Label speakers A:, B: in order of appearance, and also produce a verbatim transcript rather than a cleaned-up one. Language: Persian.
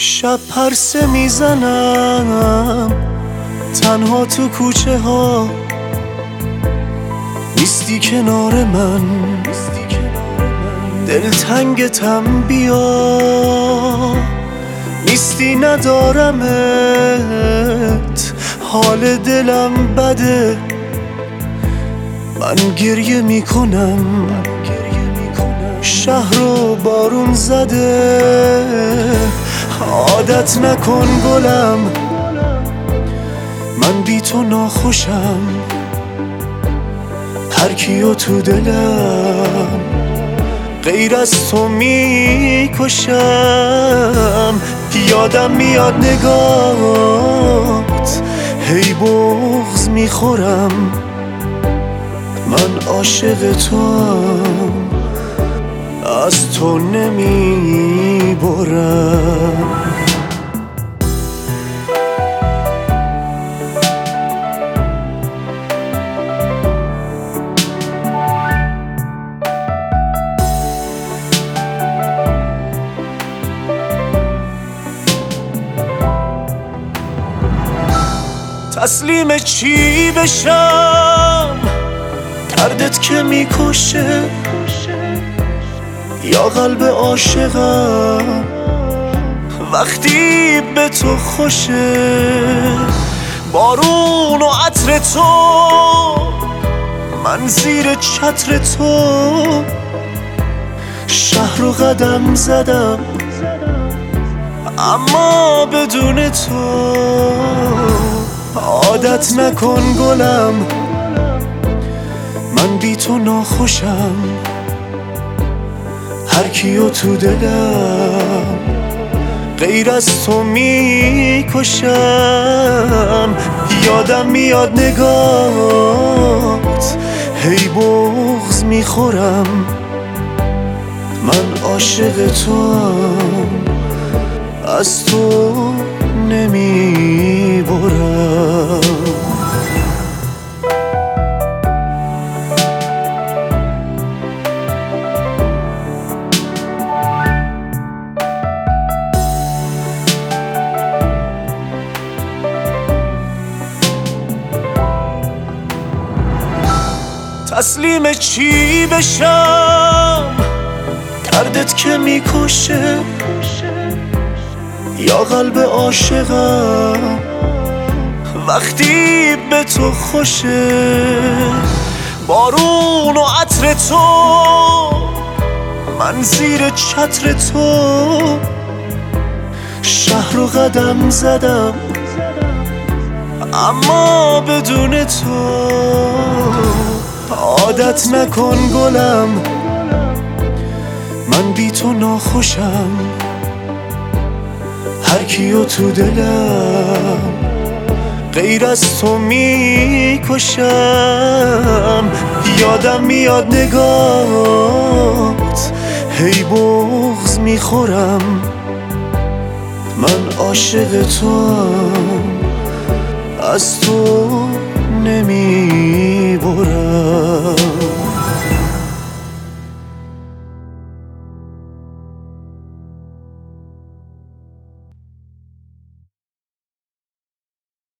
A: شب پرسه میزنم تنها تو کوچه ها، نیستی کنار من، دلتنگتم بیا، نیستی ندارمت، حال دلم بده، من گریه میکنم، شهر رو بارون زده، عادت نکن گلم، من بی تو ناخوشم، هر کیو تو دلم غیر از تو میکشم. یادم میاد نگات، هی بغض میخورم، من عاشق توام، از تو نمیبرم. تسلیم چی بشم، دردت که میکشه، یا قلب عاشقم وقتی به تو خوشه، بارون و عطر تو، من زیر چتر تو، شهر رو قدم زدم اما بدون تو. عادت نکن گلم، من بی تو ناخوشم، هر کیو تو دلم غیر از تو میکشم. یادم میاد نگات، هی بغض میخورم، من عاشق توام، از تو نمیبرم. تسلیم چی بشم، دردت که میکشه، یا قلب عاشقم وقتی به تو خوشه، بارون و عطر تو، من زیر چتر تو، شهر رو قدم زدم اما بدون تو. عادت نکن گلم، من بی تو ناخوشم، هر کیو تو دلم غیر از تو میکشم. یادم میاد نگات، هی بغض میخورم، من عاشق توام، از تو نمیبرم.